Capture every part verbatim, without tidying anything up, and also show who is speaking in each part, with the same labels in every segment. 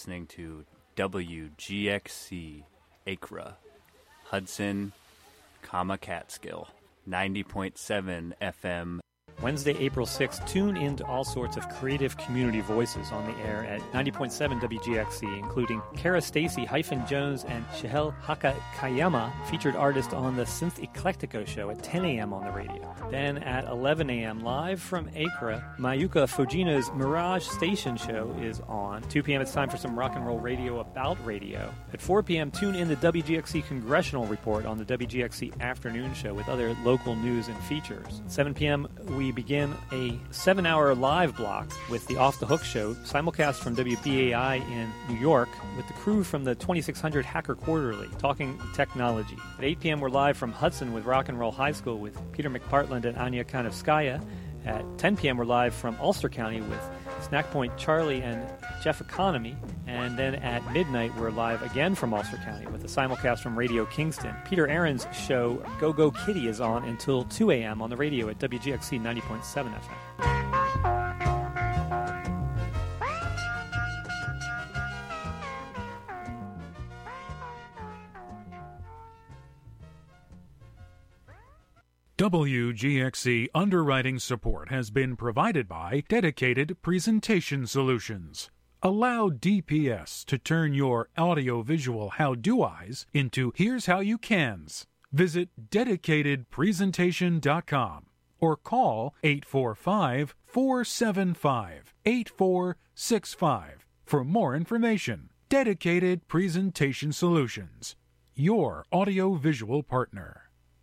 Speaker 1: listening to W G X C Acra, Hudson, comma Catskill, ninety point seven F M.
Speaker 2: Wednesday, April sixth, tune into all sorts of creative community voices on the air at ninety point seven W G X C, including Kara Stacy, Hyphen Jones, and Shihel Hakakayama, featured artist on the Synth Eclectico show at ten a.m. on the radio. Then at eleven a.m. live from Acra, Mayuka Fujina's Mirage Station show is on. two p.m. it's time for some rock and roll radio about radio. At four p.m. tune in the W G X C Congressional Report on the W G X C Afternoon Show with other local news and features. At seven p.m. we begin a seven-hour live block with the Off the Hook Show, simulcast from W B A I in New York with the crew from the twenty-six hundred Hacker Quarterly, talking technology. At eight p.m. we're live from Hudson with Rock and Roll High School with Peter McPartland and Anya Kanevskaya. At ten p.m. we're live from Ulster County with Snack Point Charlie and Jeff Economy. And then at midnight we're live again from Ulster County with a simulcast from Radio Kingston. Peter Aaron's show Go Go Kitty is on until two a.m. on the radio at W G X C ninety point seven F M.
Speaker 3: W G X C underwriting support has been provided by Dedicated Presentation Solutions. Allow D P S to turn your audiovisual how-do-eyes into here's how you cans. Visit dedicated presentation dot com or call eight four five, four seven five, eight four six five for more information. Dedicated Presentation Solutions, your audiovisual partner.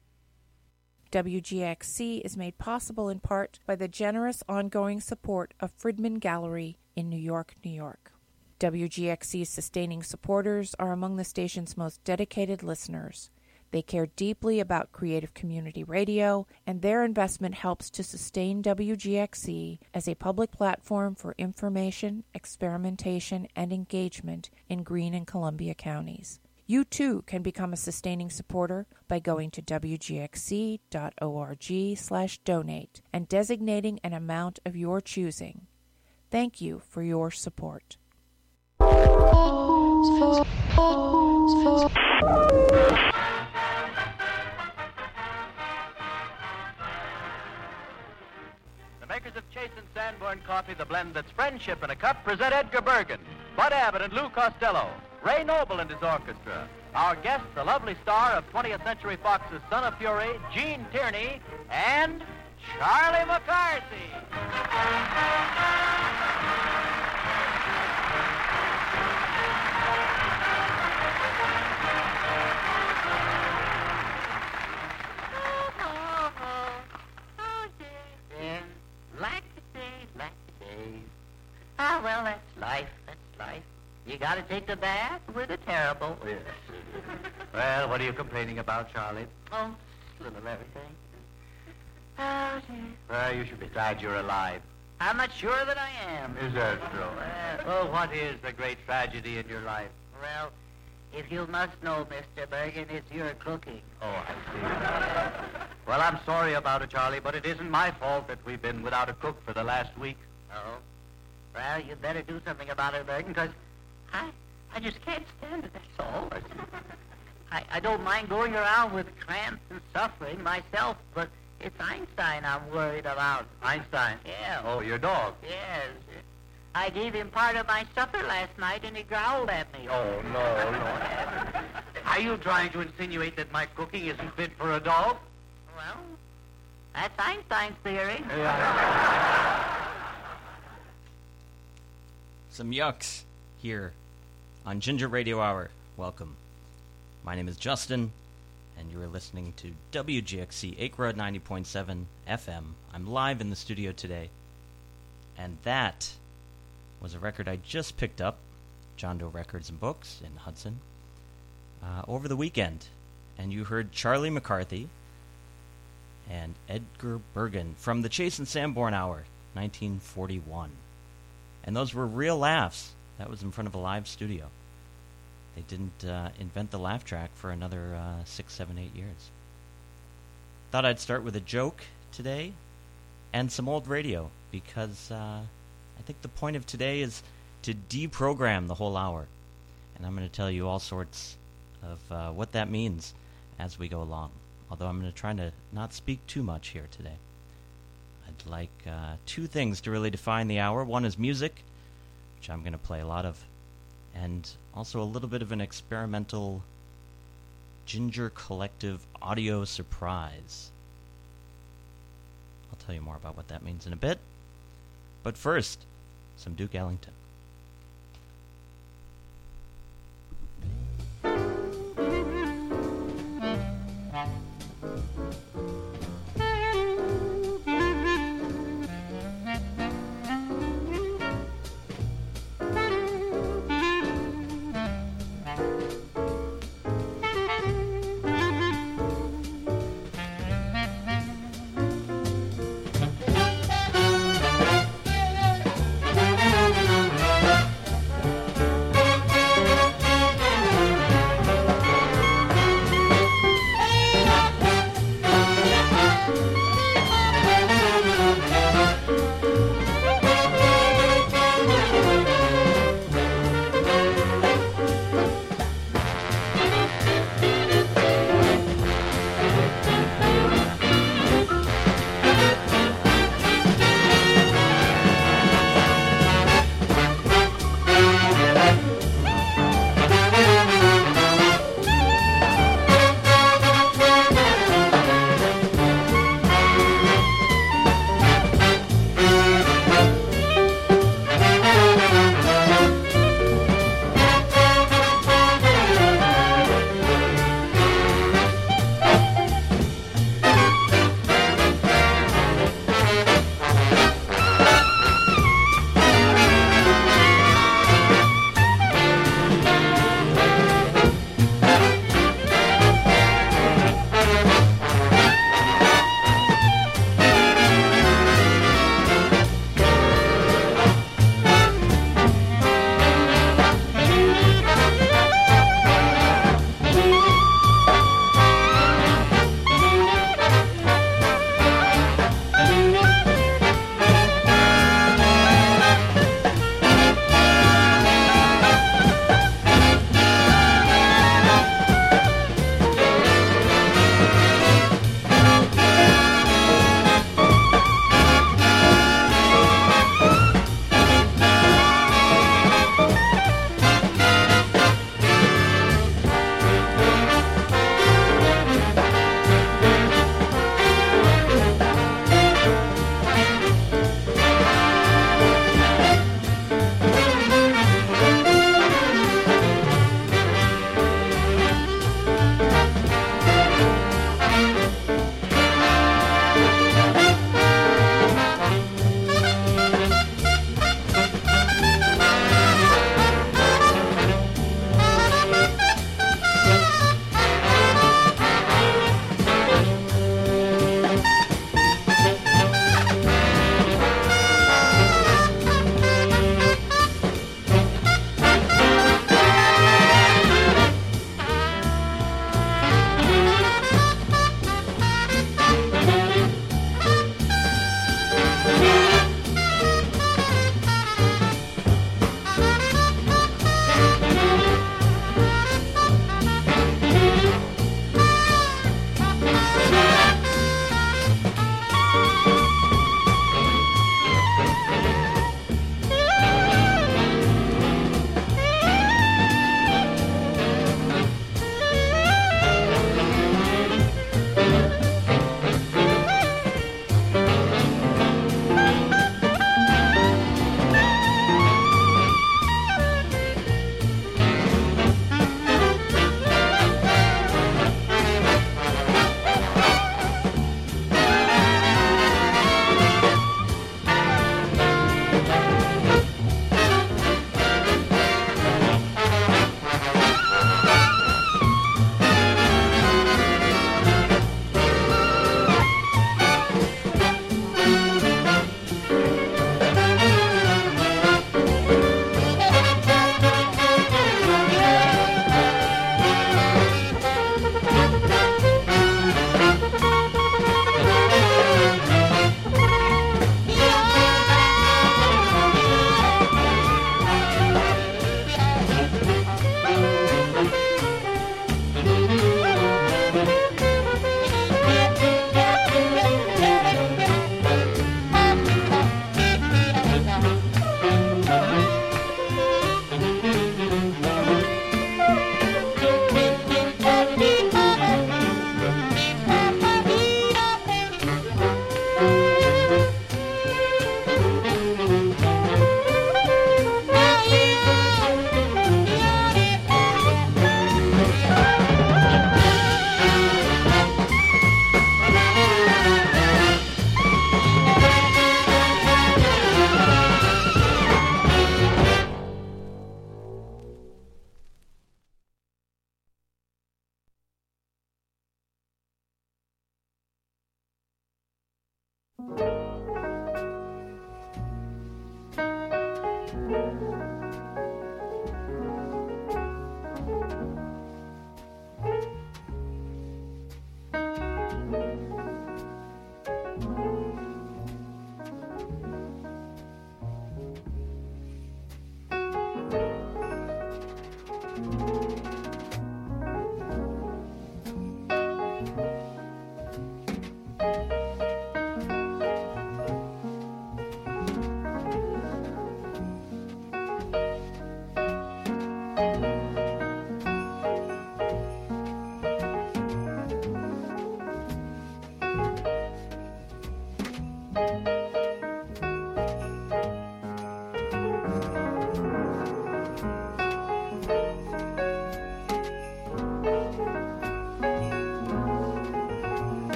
Speaker 4: W G X C is made possible in part by the generous ongoing support of Friedman Gallery in New York, New York. W G X C's sustaining supporters are among the station's most dedicated listeners. They care deeply about creative community radio, and their investment helps to sustain W G X C as a public platform for information, experimentation, and engagement in Greene and Columbia counties. You, too, can become a sustaining supporter by going to W G X C dot org slash donate and designating an amount of your choosing. Thank you for your support.
Speaker 5: The makers of Chase and Sanborn Coffee, the blend that's friendship in a cup, present Edgar Bergen, Bud Abbott and Lou Costello, Ray Noble and his orchestra. Our guest, the lovely star of twentieth Century Fox's Son of Fury, Gene Tierney, and Charlie McCarthy.
Speaker 6: Ah, well, that's life, that's life. You gotta take the bad with the terrible.
Speaker 5: Yes. Well, what are you complaining about, Charlie?
Speaker 6: Oh, a little of everything. Oh, dear.
Speaker 5: Well, you should be glad you're alive.
Speaker 6: I'm not sure that I am.
Speaker 5: Is that so? Well, what is the great tragedy in your life?
Speaker 6: Well, if you must know, Mister Bergen, it's your cooking.
Speaker 5: Oh, I see. Well, I'm sorry about it, Charlie, but it isn't my fault that we've been without a cook for the last week.
Speaker 6: Oh? Well, you'd better do something about it, Bergen, because I, I just can't stand it, that's all. I, I don't mind going around with cramps and suffering myself, but it's Einstein I'm worried about.
Speaker 5: Einstein?
Speaker 6: Yeah.
Speaker 5: Oh, your dog?
Speaker 6: Yes. I gave him part of my supper last night, and he growled at me.
Speaker 5: Oh, no, no. Are you trying to insinuate that my cooking isn't fit for a dog?
Speaker 6: Well, that's Einstein's theory.
Speaker 5: Yeah.
Speaker 7: Some yucks here on Ginger Radio Hour. Welcome. My name is Justin, and you are listening to W G X C Acra ninety point seven F M. I'm live in the studio today, and that was a record I just picked up, John Doe Records and Books in Hudson, uh, over the weekend. And you heard Charlie McCarthy and Edgar Bergen from the Chase and Sanborn Hour, nineteen forty-one. And those were real laughs. That was in front of a live studio. They didn't uh, invent the laugh track for another uh, six, seven, eight years. Thought I'd start with a joke today and some old radio, because uh, I think the point of today is to deprogram the whole hour. And I'm going to tell you all sorts of uh, what that means as we go along. Although I'm going to try to not speak too much here today. I'd like uh, two things to really define the hour. One is music, which I'm going to play a lot of, and also a little bit of an experimental Ginger Collective audio surprise. I'll tell you more about what that means in a bit. But first, some Duke Ellington.
Speaker 8: Thank you.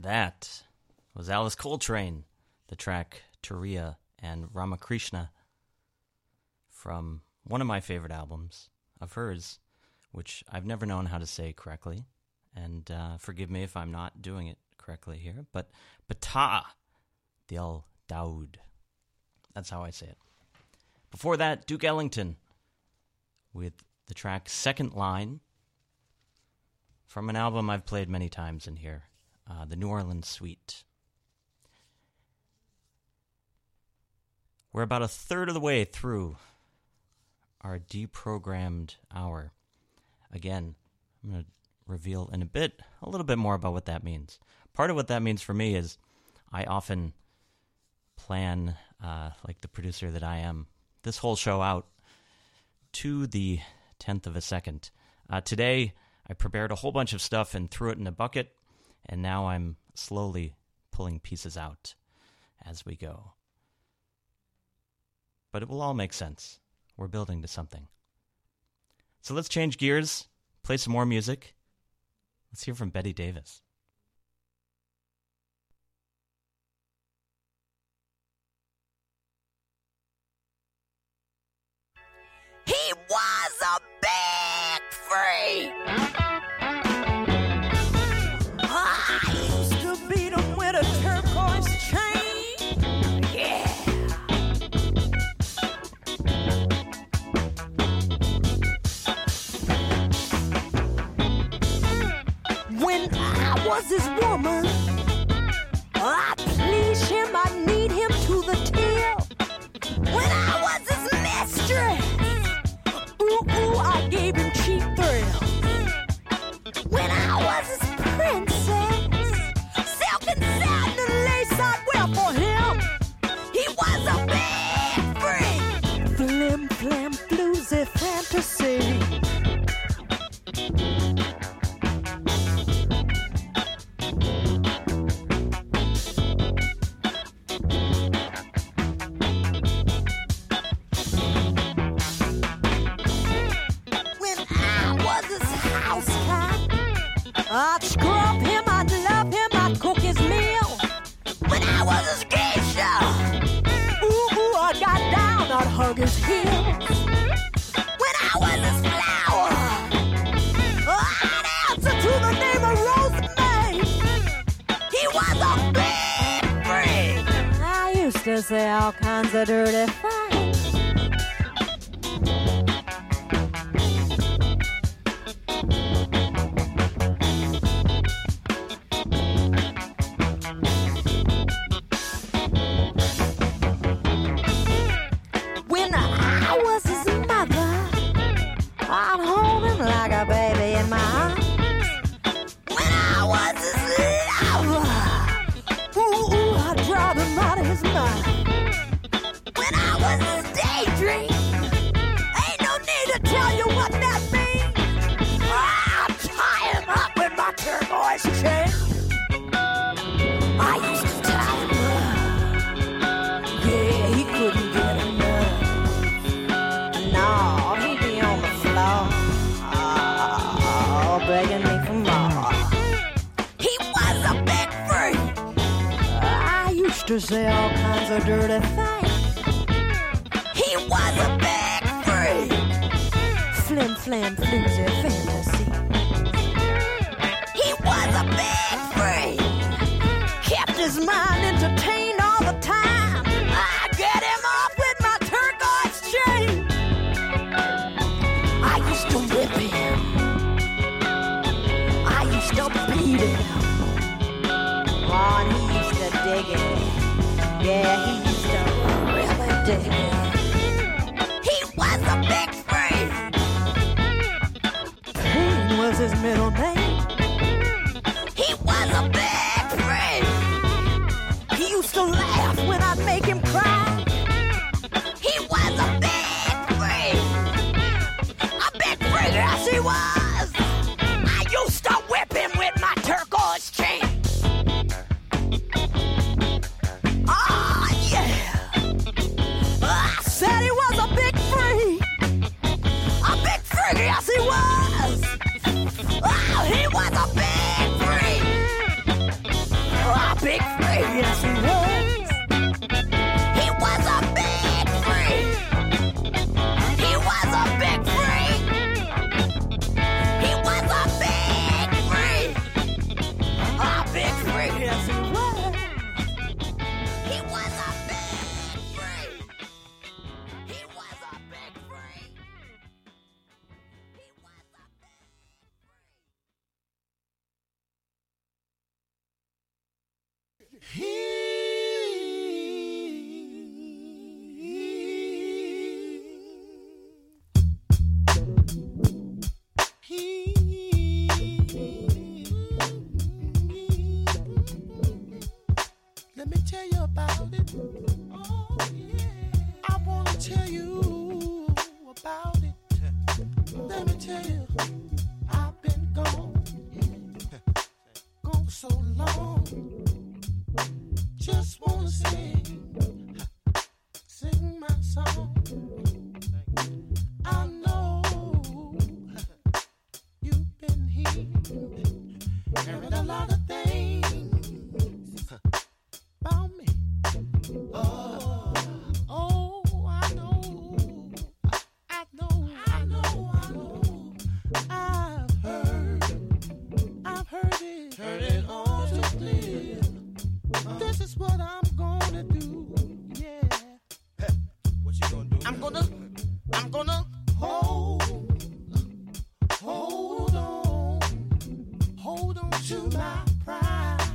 Speaker 7: That was Alice Coltrane, the track Turiya and Ramakrishna from one of my favorite albums of hers, which I've never known how to say correctly, and uh, forgive me if I'm not doing it correctly here, but Bata Dil Daoud. That's how I say it. Before that, Duke Ellington with the track Second Line from an album I've played many times in here, uh, the New Orleans Suite. We're about a third of the way through our deprogrammed hour. Again, I'm going to reveal in a bit, a little bit more about what that means. Part of what that means for me is I often plan, uh, like the producer that I am, this whole show out to the tenth of a second. Uh, today, I prepared a whole bunch of stuff and threw it in a bucket, and now I'm slowly pulling pieces out as we go. But it will all make sense. We're building to something. So let's change gears, play some more music. Let's hear from Betty Davis.
Speaker 8: He was a big freak. I used to beat him with a turquoise chain. Yeah. When I was his woman, I please him, I need him to the till. When I was his mistress, ooh, ooh, I gave him cheap thrills. When I was his princess, silk and satin and lace I'd wear for him. He was a big freak. Flim, flam, floozy fantasy. I'd scrub him, I'd love him, I'd cook his meal. When I was his geisha, ooh, ooh, I got down, I'd hug his heels. When I was his flower, I'd answer to the name of Rosemary. He was a big freak. I used to say all kinds of dirty things. To say all kinds of dirty things. He was a big freak. Flim, flam, floozy fantasy. He was a big freak. Kept his mind entertained all the time. I get him off with my turquoise chain. I used to whip him. I used to beat him. Oh, and he used to dig it. Yeah, he used to really dig it. He was a big freak. Pain was his middle name. He was a big freak. He used to laugh when I'd make him cry. He was a big freak. A big freak, yes he was. I used to whip him with my turquoise chain. Said he was a big freak. A big freak, yes he was. Oh,
Speaker 9: Let me tell you about it. Oh, yeah. I want to tell you about it. Let me tell you, I've been gone, gone so long. Just want to sing, sing my song. I know you've been here, hearing a lot of things about me. Oh, oh, I know, I know, I know, I know. I've heard, I've heard it, heard it all too clear. This is what I'm gonna do, yeah. What you gonna do? I'm gonna, I'm gonna hold, hold on, hold on to my pride.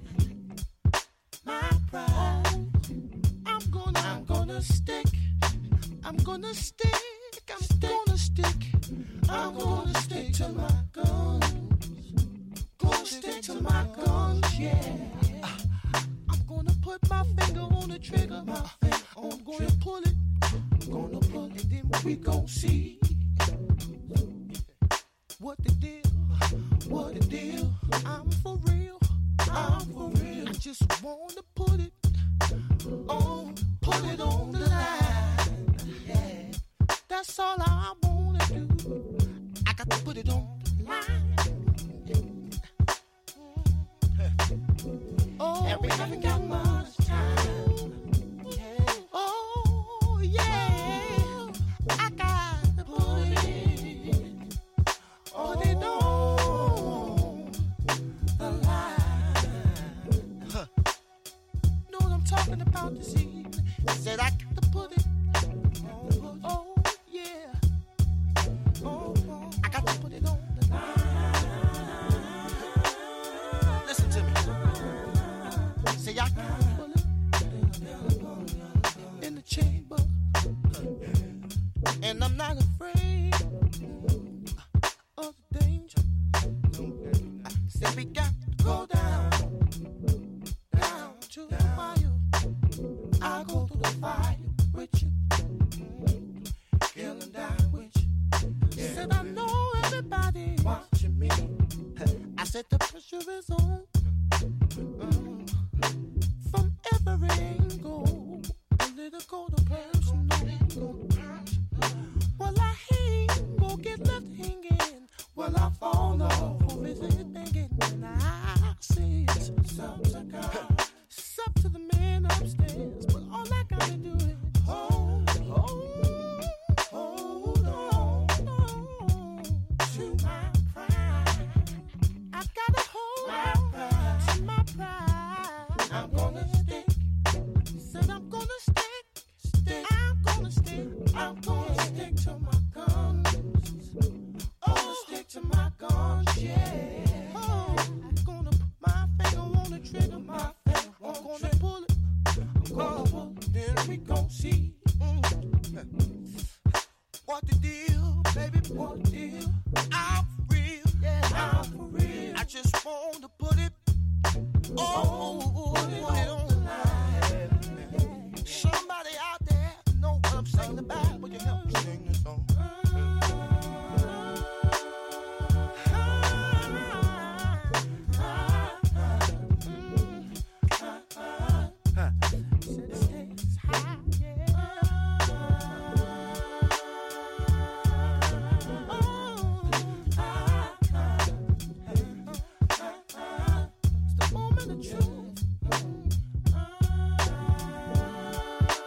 Speaker 9: My pride. I'm gonna, I'm gonna stick. I'm gonna stick. I'm gonna stick. I'm gonna stick to my guns. Gonna stick to my guns, yeah. I'm gonna put my finger on the trigger. My finger. I'm gonna pull it. Gonna pull it. And then we gon' see what the deal. What the deal. I'm for real. I'm for real. I just wanna put it on, put it on the line. Yeah, that's all I wanna do. I got to put it on the line. Oh, and we haven't got much time. Oh, yeah, I got to put it, put it on the line. Huh. Know what I'm talking about this evening? Said I got to put it. Oh, oh yeah. Oh, oh, I got to put it on the line. Listen to me. Say I got to put it in the chamber, and I'm not afraid of the danger. Say we got to go down, down to the fire. I'll go through the fire with you, kill and die with you. Said I know everybody watching me. I said the pressure is on, mm, from every angle, political to personal. Well, I ain't gonna get left hanging. Well, I fall off for visit begging, and I say it's up to God, it's up to the man upstairs. But all I gotta do is hold, hold, hold on, on to my pride. I gotta hold my pride to my pride. I'm gonna stick. Said I'm gonna stick, stick. I'm gonna stick. I'm gonna stick to my guns. Oh, stick to my guns, yeah. Oh, I'm gonna put my finger on the trigger, my finger. I'm gonna pull it. I'm gonna pull it. Then we gon' see mm. what the deal, baby. What the deal? I'm for real, yeah. I'm for real. I just want to put it. Oh, put it on the line. Somebody out there know what I'm saying about. Would you help me sing this song? It's the moment of truth.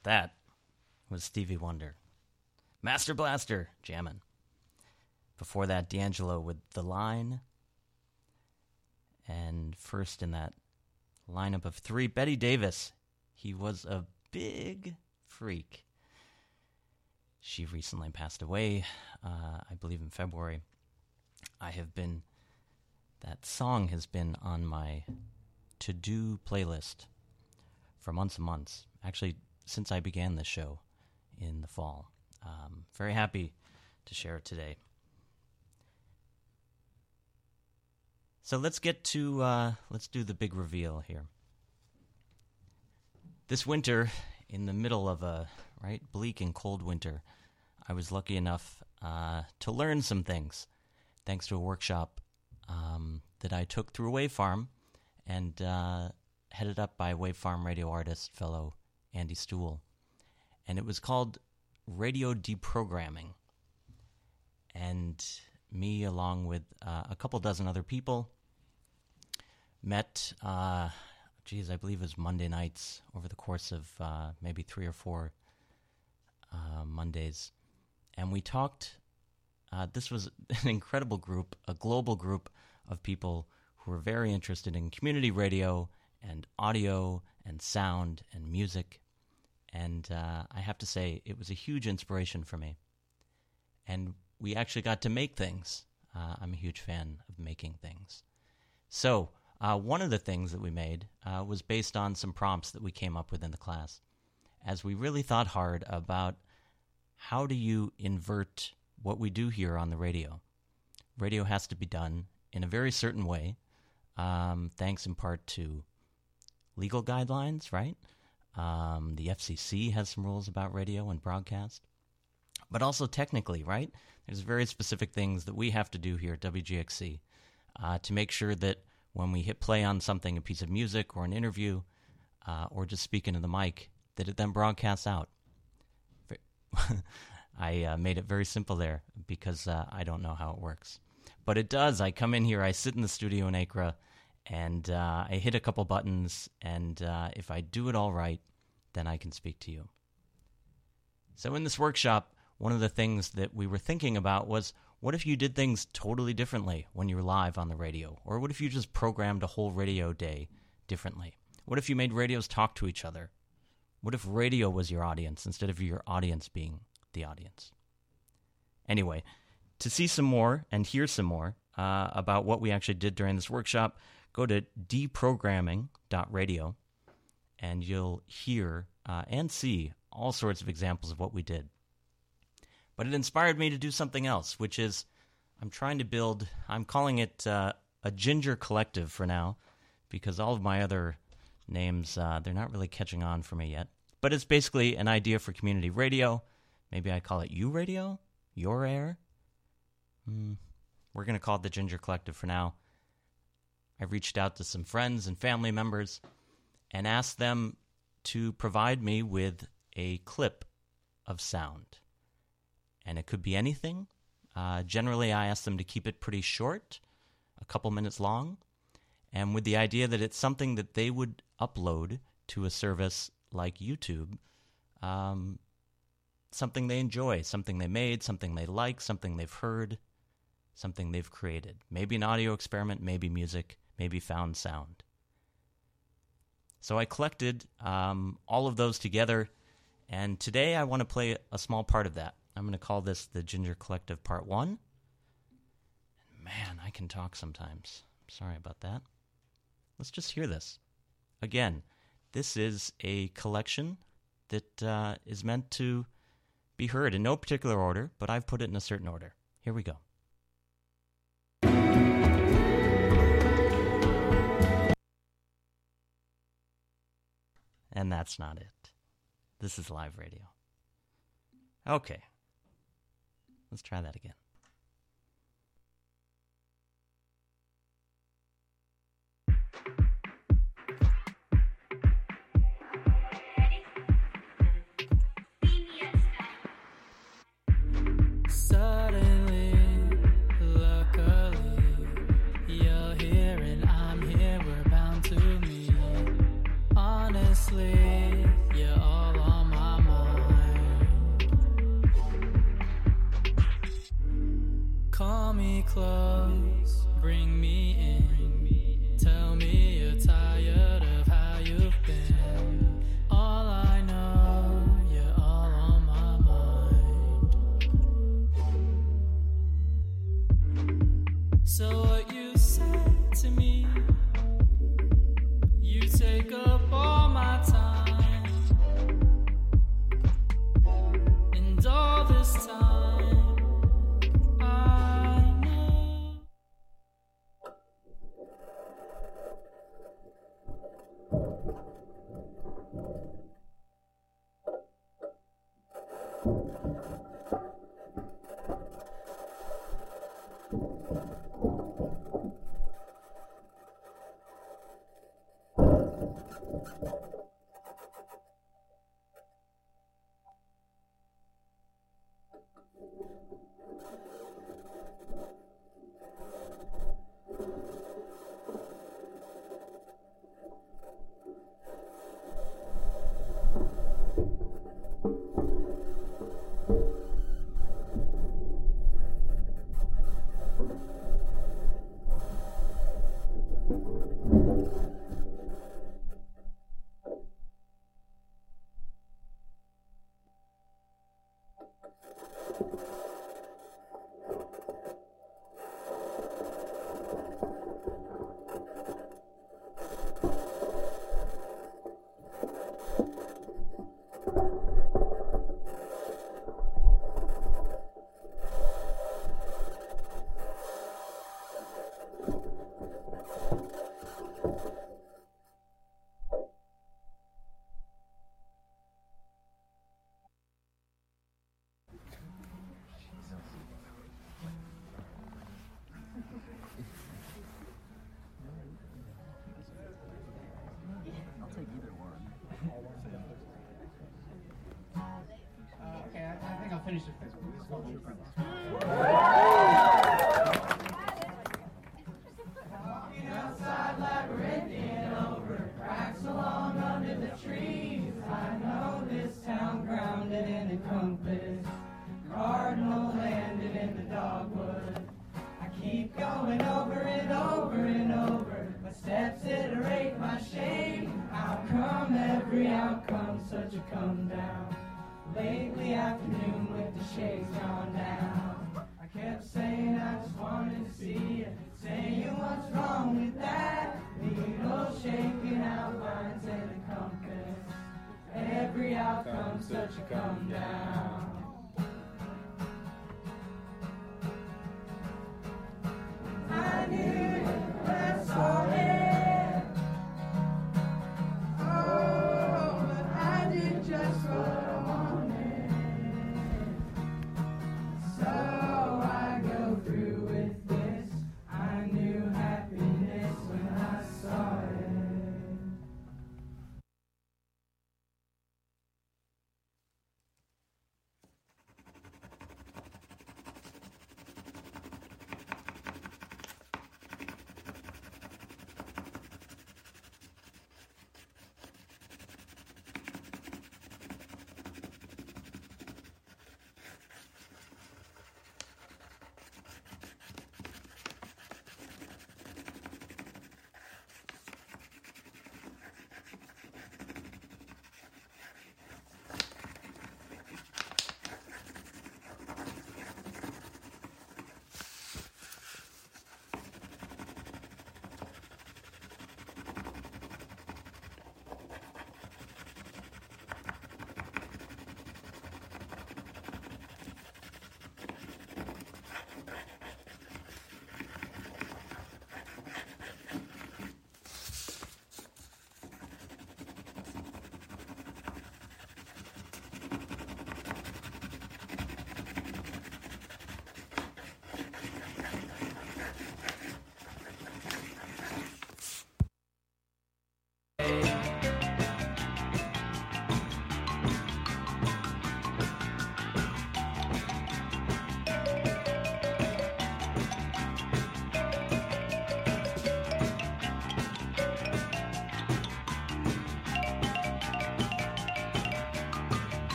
Speaker 7: That was Stevie Wonder. Master Blaster, jammin'. Before that, D'Angelo with The Line. And first in that lineup of three, Betty Davis. He was a big freak. She recently passed away, uh, I believe in February. I have been, that song has been on my to-do playlist for months and months. Actually, since I began this show in the fall. Um, very happy to share it today. So let's get to, uh, let's do the big reveal here. This winter, in the middle of a, right, bleak and cold winter, I was lucky enough uh, to learn some things, thanks to a workshop um, that I took through Wave Farm and uh, headed up by Wave Farm radio artist, fellow Andy Stool. And it was called Radio Deprogramming. And me, along with uh, a couple dozen other people, met, uh, geez, I believe it was Monday nights over the course of uh, maybe three or four uh, Mondays. And we talked, uh, this was an incredible group, a global group of people who were very interested in community radio and audio and sound and music. And uh, I have to say, it was a huge inspiration for me. And we actually got to make things. Uh, I'm a huge fan of making things. So uh, one of the things that we made uh, was based on some prompts that we came up with in the class, as we really thought hard about how do you invert what we do here on the radio. Radio has to be done in a very certain way, um, thanks in part to legal guidelines, right? Um, the F C C has some rules about radio and broadcast. But also technically, right? There's very specific things that we have to do here at W G X C uh, to make sure that when we hit play on something, a piece of music or an interview, uh, or just speak into the mic, that it then broadcasts out. I uh, made it very simple there because uh, I don't know how it works. But it does. I come in here, I sit in the studio in Acra, and uh, I hit a couple buttons, and uh, if I do it all right, then I can speak to you. So in this workshop, one of the things that we were thinking about was, what if you did things totally differently when you were live on the radio? Or what if you just programmed a whole radio day differently? What if you made radios talk to each other? What if radio was your audience instead of your audience being the audience? Anyway, to see some more and hear some more uh, about what we actually did during this workshop, go to deprogramming dot radio, and you'll hear uh, and see all sorts of examples of what we did. But it inspired me to do something else, which is I'm trying to build, I'm calling it uh, a Ginger Collective for now, because all of my other names, uh, they're not really catching on for me yet. But it's basically an idea for community radio. Maybe I call it You Radio? Your Air? Hmm. We're going to call it the Ginger Collective for now. I reached out to some friends and family members and asked them to provide me with a clip of sound. And it could be anything. Uh, generally, I ask them to keep it pretty short, a couple minutes long, and with the idea that it's something that they would upload to a service like YouTube, um, something they enjoy, something they made, something they like, something they've heard, something they've created. Maybe an audio experiment, maybe music, maybe found sound. So I collected um, all of those together, and today I want to play a small part of that. I'm going to call this the Ginger Collective Part one. And man, I can talk sometimes. Sorry about that. Let's just hear this. Again, this is a collection that uh, is meant to be heard in no particular order, but I've put it in a certain order. Here we go. And that's not it. This is live radio. Okay. Let's try that again.
Speaker 10: Suddenly, luckily, you're here and I'm here, we're bound to meet. Honestly, you're all on my me close, bring me in. Tell me you're tired of how you've been. All I know, you're all on my mind. So what you said to me, you take up all my time, and all this time I know.
Speaker 11: Okay, I, I think I'll finish this. This is called True Friends. Walking outside labyrinthian over cracks along under the trees. I know this town grounded in a compass, cardinal landed in the dogwood. I keep going over and over and over. My steps iterate my shame. How come every outcome such a come down? Lately afternoon with the shades gone down. I kept saying I just wanted to see you, saying what's wrong with that? Needle shaking outlines and a compass. Every outcome such a come down. I knew it, that's all it. Oh, but I did just what I wanted. So I go through with this. I knew happiness when I saw it.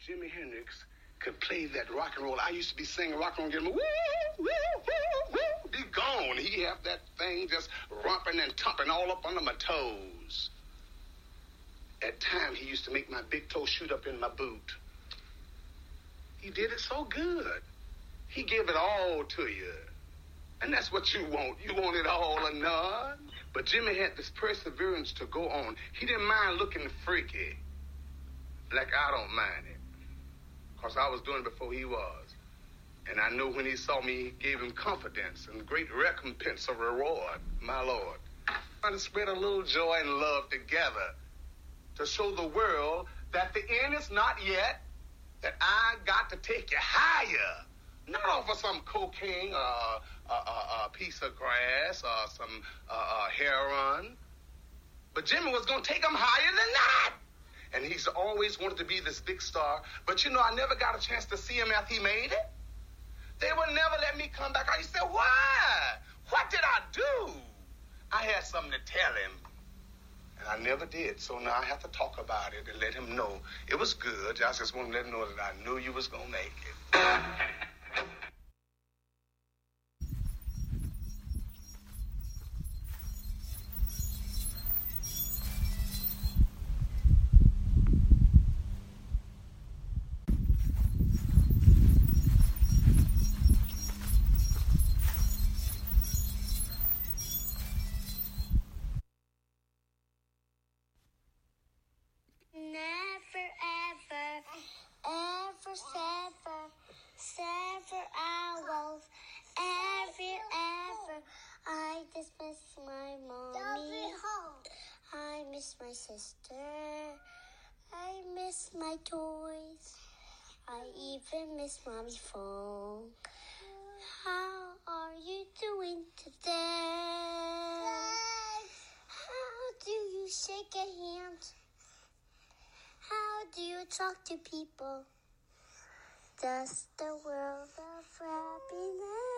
Speaker 12: Jimi Hendrix could play that rock and roll. I used to be singing rock and roll, getting woo, woo, woo, woo, be gone. He have that thing just romping and tumping all up under my toes. At times, he used to make my big toe shoot up in my boot. He did it so good. He gave it all to you. And that's what you want. You want it all or none. But Jimmy had this perseverance to go on. He didn't mind looking freaky. Like I don't mind it. Because I was doing it before he was. And I know when he saw me, he gave him confidence and great recompense of reward, my Lord. Trying to spread a little joy and love together to show the world that the end is not yet, that I got to take you higher. Not off of some cocaine or a, a, a, a piece of grass or some uh, uh, heroin. But Jimmy was going to take him higher than that. And he's always wanted to be this big star. But, you know, I never got a chance to see him after he made it. They would never let me come back. I said, why? What did I do? I had something to tell him. And I never did. So now I have to talk about it and let him know. It was good. I just want to let him know that I knew you was going to make it.
Speaker 13: Never, ever, ever, sever, sever owls, ever, ever. I just miss my mommy. I miss my sister. I miss my toys. I even miss mommy's phone. How are you doing today? How do you shake a hand? How do you talk to people? Just a world of happiness.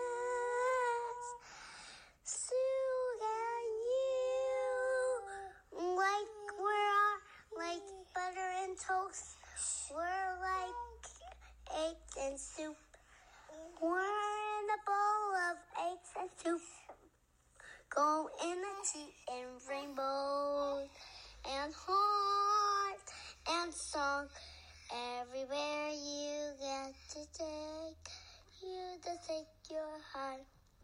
Speaker 13: Soon and you, like we're like butter and toast. We're like eggs and soup. We're in a bowl of eggs and soup. Go in a tea and rainbows and heart and song. Everywhere you get to take, you just take your heart.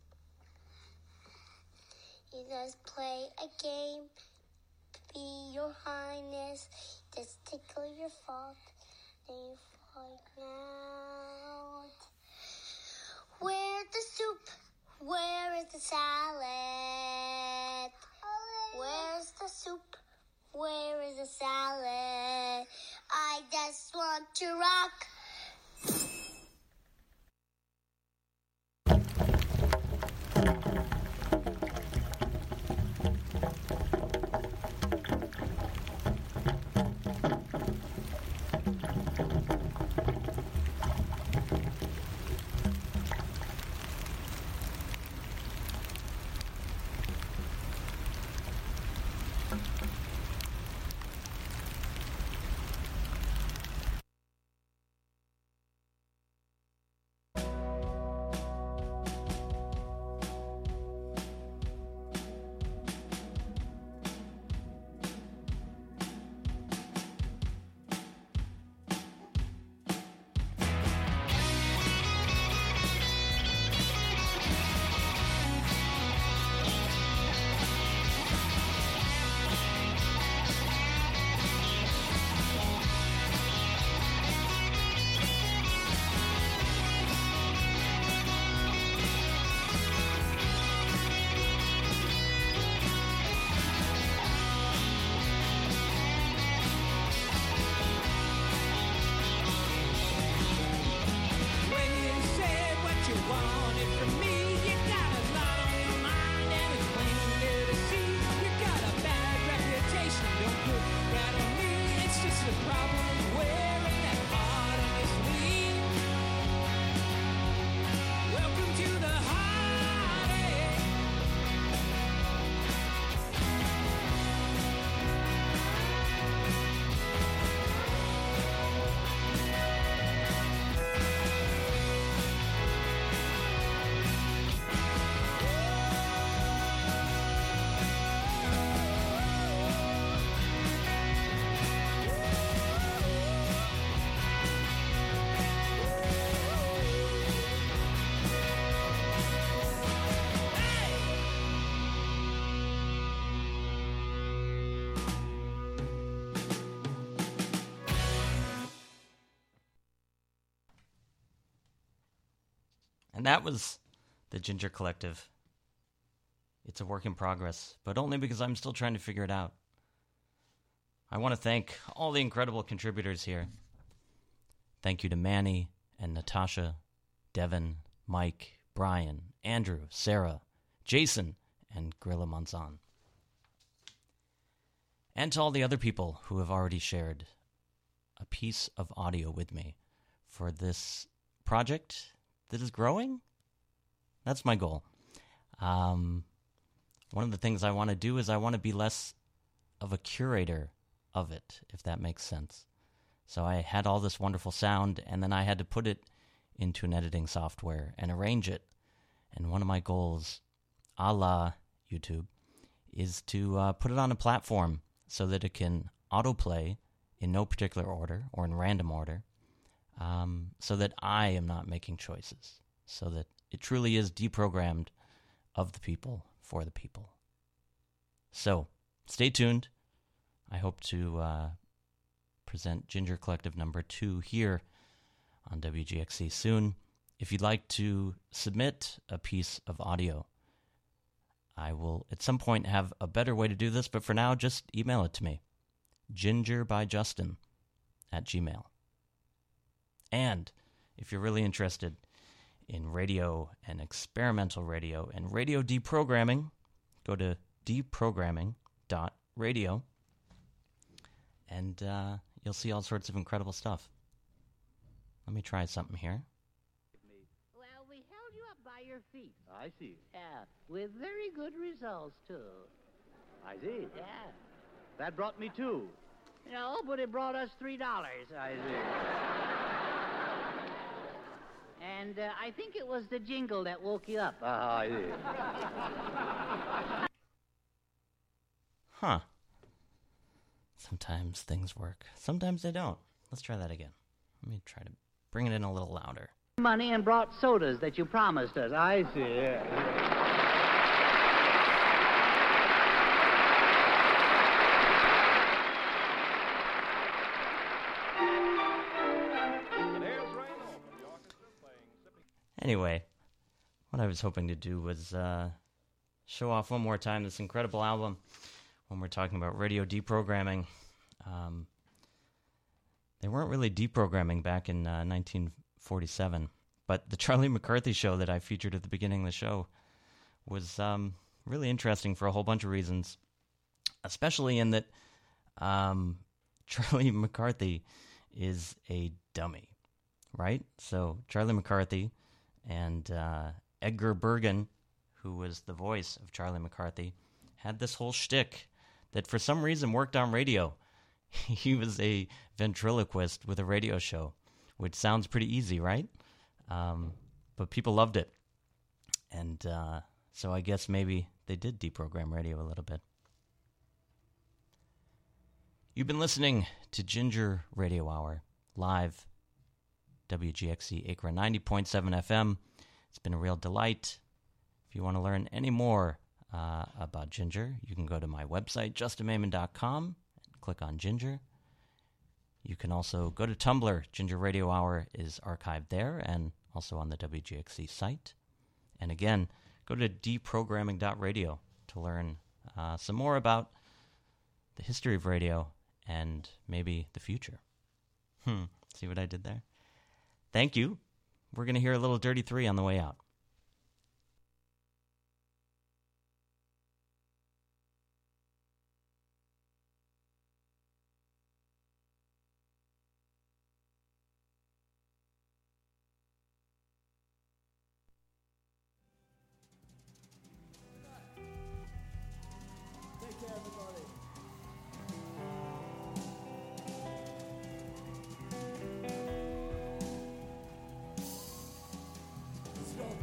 Speaker 13: You just play a game, be your highness, just tickle your fault, then you fall out. Where's the soup? Where is the salad? Where's the soup? Where is the salad? I just want to rock.
Speaker 7: And that was the Ginger Collective. It's a work in progress, but only because I'm still trying to figure it out. I want to thank all the incredible contributors here. Thank you to Manny and Natasha, Devin, Mike, Brian, Andrew, Sarah, Jason, and Grilla Monzon. And to all the other people who have already shared a piece of audio with me for this project that is growing. That's my goal. Um, one of the things I want to do is I want to be less of a curator of it, if that makes sense. So I had all this wonderful sound, and then I had to put it into an editing software and arrange it. And one of my goals, a la YouTube, is to uh, put it on a platform so that it can autoplay in no particular order or in random order, um, so that I am not making choices, so that it truly is deprogrammed of the people for the people. So, stay tuned. I hope to uh, present Ginger Collective number two here on W G X C soon. If you'd like to submit a piece of audio, I will at some point have a better way to do this, but for now, just email it to me. gingerbyjustin at gmail. And if you're really interested in radio and experimental radio and radio deprogramming, go to deprogramming dot radio and uh, you'll see all sorts of incredible stuff. Let me try something here.
Speaker 6: Well, we held you up by your feet.
Speaker 14: I see.
Speaker 6: Yeah, with very good results, too.
Speaker 14: I see.
Speaker 6: Yeah.
Speaker 14: That brought me two.
Speaker 6: No, but it brought us three dollars.
Speaker 14: I see.
Speaker 6: And uh, I think it was the jingle that woke you up.
Speaker 14: Ah, I see.
Speaker 7: Huh. Sometimes things work. Sometimes they don't. Let's try that again. Let me try to bring it in a little louder.
Speaker 6: Money and brought sodas that you promised us.
Speaker 14: I see. Yeah.
Speaker 7: Anyway, what I was hoping to do was uh, show off one more time this incredible album when we're talking about radio deprogramming. Um, they weren't really deprogramming back in uh, nineteen forty-seven, but the Charlie McCarthy show that I featured at the beginning of the show was um, really interesting for a whole bunch of reasons, especially in that um, Charlie McCarthy is a dummy, right? So Charlie McCarthy and uh, Edgar Bergen, who was the voice of Charlie McCarthy, had this whole shtick that for some reason worked on radio. He was a ventriloquist with a radio show, which sounds pretty easy, right? Um, but people loved it. And uh, so I guess maybe they did deprogram radio a little bit. You've been listening to Ginger Radio Hour, live, W G X C Acra ninety point seven F M. It's been a real delight. If you want to learn any more uh, about Ginger, you can go to my website, justin mayman dot com, and click on Ginger. You can also go to Tumblr. Ginger Radio Hour is archived there and also on the W G X C site. And again, go to deprogramming dot radio to learn uh, some more about the history of radio and maybe the future. Hmm. See what I did there? Thank you. We're going to hear a little Dirty Three on the way out.
Speaker 15: Take care, everybody. Let's go.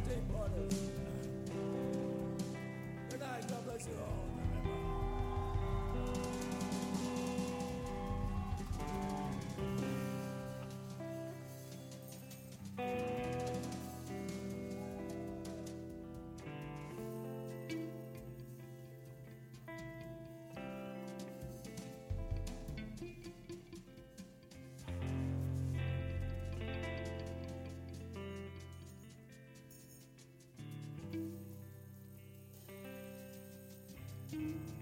Speaker 9: me.